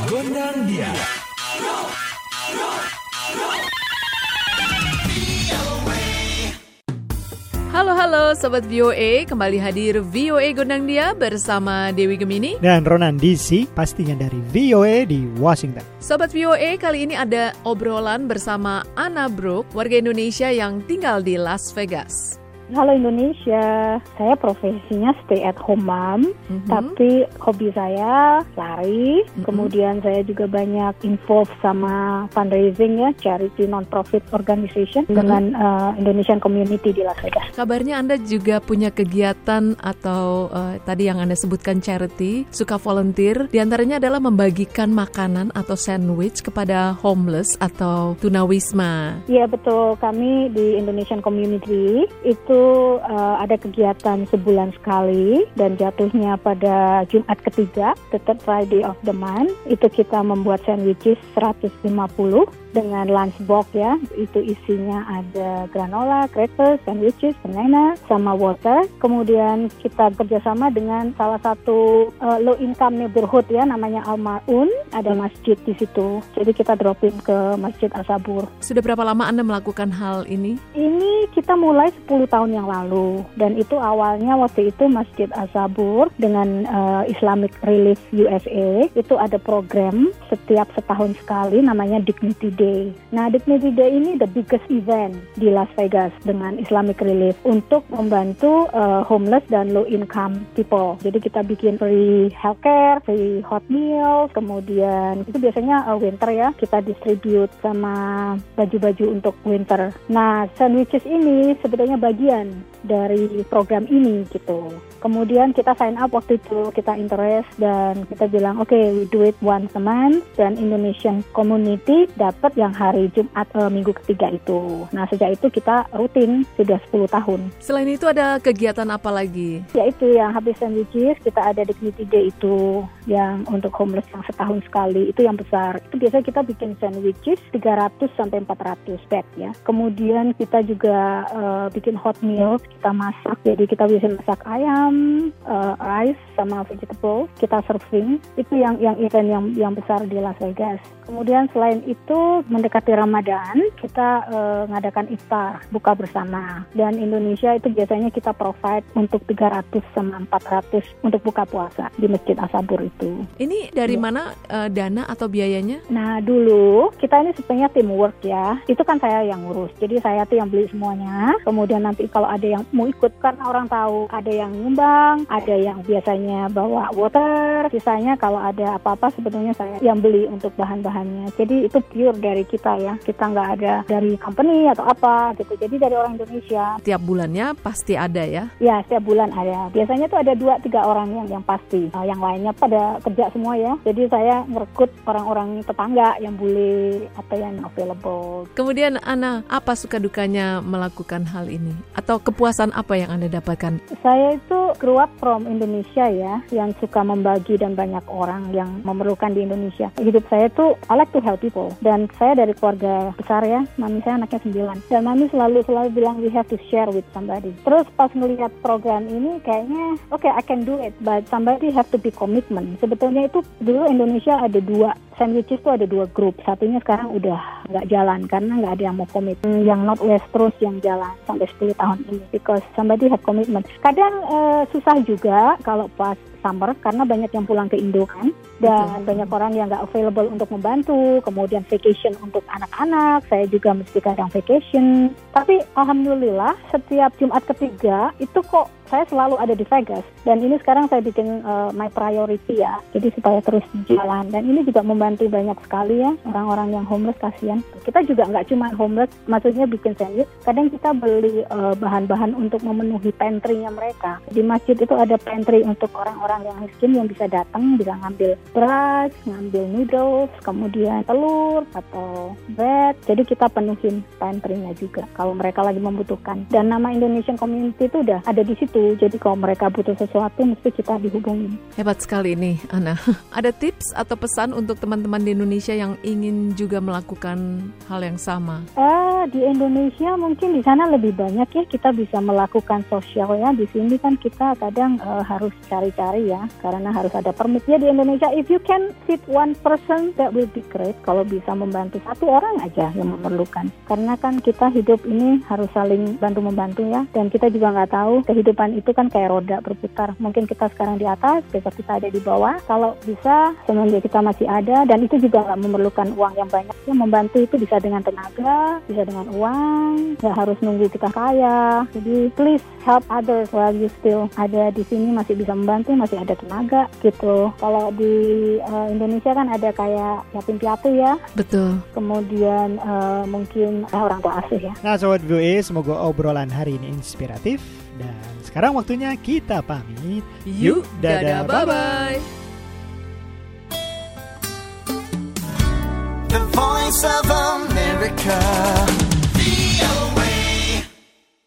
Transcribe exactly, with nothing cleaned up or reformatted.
Gondang Dia. Halo halo Sobat V O A, kembali hadir V O A Gondang Dia bersama Dewi Gemini dan Ronan D C, pastinya dari V O A di Washington. Sobat V O A, kali ini ada obrolan bersama Anna Brooke, warga Indonesia yang tinggal di Las Vegas. Halo Indonesia, saya profesinya stay at home mom, mm-hmm. tapi hobi saya lari, mm-hmm. kemudian saya juga banyak involved sama fundraising ya, charity non-profit organization mm-hmm. dengan uh, Indonesian community di Las Vegas. Kabarnya Anda juga punya kegiatan atau uh, tadi yang Anda sebutkan charity, suka volunteer, diantaranya adalah membagikan makanan atau sandwich kepada homeless atau tunawisma. Iya betul, kami di Indonesian community itu Uh, ada kegiatan sebulan sekali dan jatuhnya pada Jumat ketiga, the third Friday of the month. Itu kita membuat sandwiches seratus lima puluh dengan lunchbox ya. Itu isinya ada granola, crackers, sandwiches, banana, sama water. Kemudian kita kerjasama dengan salah satu uh, low income neighborhood ya, namanya Al-Mar'un. Ada masjid di situ. Jadi kita dropin ke Masjid Al-Sabur. Sudah berapa lama Anda melakukan hal ini? Ini kita mulai sepuluh tahun yang lalu, dan itu awalnya waktu itu Masjid Al-Sabur dengan uh, Islamic Relief U S A itu ada program setiap setahun sekali namanya Dignity Day. Nah, Dignity Day ini the biggest event di Las Vegas dengan Islamic Relief untuk membantu uh, homeless dan low income people. Jadi kita bikin free healthcare, free hot meals, kemudian itu biasanya uh, winter ya, kita distribute sama baju-baju untuk winter. Nah, sandwiches ini sebetulnya bagian dari program ini gitu. Kemudian kita sign up waktu itu, kita interest dan kita bilang oke, okay, we do it once a month, dan Indonesian community dapat yang hari Jumat e, minggu ketiga itu. Nah, sejak itu kita rutin sudah sepuluh tahun. Selain itu ada kegiatan apa lagi? Yaitu yang habis sandwiches, kita ada Dignity Day itu yang untuk homeless yang setahun sekali, itu yang besar. Itu biasanya kita bikin sandwiches tiga ratus sampai empat ratus bag ya. Kemudian kita juga uh, bikin hot meals, kita masak, jadi kita bisa masak ayam, uh, rice sama vegetable, kita serving. Itu yang yang event yang yang besar di Las Vegas. Kemudian selain itu mendekati Ramadan, kita uh, ngadakan iftar, buka bersama. Dan Indonesia itu biasanya kita provide untuk tiga ratus sama empat ratus untuk buka puasa di Masjid Al-Sabur itu. Ini dari ya. mana uh, dana atau biayanya? Nah, dulu kita ini sebenarnya teamwork ya. Itu kan saya yang ngurus. Jadi saya tuh yang beli semuanya. Kemudian nanti kalau ada yang mau ikut, kan orang tahu ada yang nyumbang, ada yang biasanya bawa water. Sisanya kalau ada apa-apa sebetulnya saya yang beli untuk bahan-bahannya. Jadi itu pure dari kita ya. Kita nggak ada dari company atau apa gitu. Jadi dari orang Indonesia. Tiap bulannya pasti ada ya? Ya, setiap bulan ada. Biasanya tuh ada dua tiga orang yang yang pasti. Nah, yang lainnya pada kerja semua ya. Jadi saya merekrut orang-orang tetangga yang boleh atau yang available. Kemudian Anna, apa suka dukanya melakukan hal ini? Atau kepuasan apa yang Anda dapatkan? Saya itu grew up from Indonesia ya, yang suka membagi dan banyak orang yang memerlukan di Indonesia. Hidup saya tuh I like to help people. Dan saya dari keluarga besar ya, mami saya anaknya sembilan. Dan mami selalu selalu bilang we have to share with somebody. Terus pas ngelihat program ini kayaknya oke, okay, I can do it, but somebody have to be commitment. Sebetulnya itu dulu Indonesia ada dua sandwiches tuh, ada dua grup. Satunya sekarang udah nggak jalan karena nggak ada yang mau komit. Yang Northwest terus yang jalan sampai sepuluh tahun ini because somebody have commitment. Kadang uh, susah juga kalau pas summer karena banyak yang pulang ke Indo kan, dan betul, banyak orang yang nggak available untuk membantu. Kemudian vacation untuk anak-anak, saya juga mesti kadang vacation. Tapi alhamdulillah setiap Jumat ketiga itu kok saya selalu ada di Vegas, dan ini sekarang saya bikin uh, my priority ya, jadi supaya terus jalan. Dan ini juga membantu banyak sekali ya orang-orang yang homeless, kasihan. Kita juga nggak cuma homeless, maksudnya bikin sandwich, kadang kita beli uh, bahan-bahan untuk memenuhi pantry-nya mereka. Di masjid itu ada pantry untuk orang-orang yang miskin yang bisa datang, bisa ngambil beras, ngambil noodles, kemudian telur atau bread. Jadi kita penuhin pantry-nya juga kalau mereka lagi membutuhkan. Dan nama Indonesian Community itu udah ada di situ. Jadi kalau mereka butuh sesuatu mesti kita dihubungin. Hebat sekali nih Anna. Ada tips atau pesan untuk teman-teman di Indonesia yang ingin juga melakukan hal yang sama? Eh, di Indonesia mungkin di sana lebih banyak ya kita bisa melakukan sosial ya. Di sini kan kita kadang uh, harus cari-cari ya karena harus ada permit. Ya di Indonesia if you can feed one person, that will be great. Kalau bisa membantu satu orang aja yang memerlukan. Karena kan kita hidup ini harus saling bantu-membantu ya. Dan kita juga nggak tahu, kehidupan itu kan kayak roda berputar. Mungkin kita sekarang di atas, besok kita ada di bawah. Kalau bisa, semenjak kita masih ada, dan itu juga nggak memerlukan uang yang banyak. Ya, membantu itu bisa dengan tenaga, bisa dengan uang, nggak harus nunggu kita kaya. Jadi please help others while you still ada di sini, masih bisa membantu, masih ada tenaga gitu. Kalau di uh, Indonesia kan ada kayak yatim piatu ya. Betul. Kemudian uh, mungkin uh, orang tua asuh ya. Nah Sobat V O A, semoga obrolan hari ini inspiratif. Dan sekarang waktunya kita pamit. Yuk, dadah, bye-bye. The Voice of America.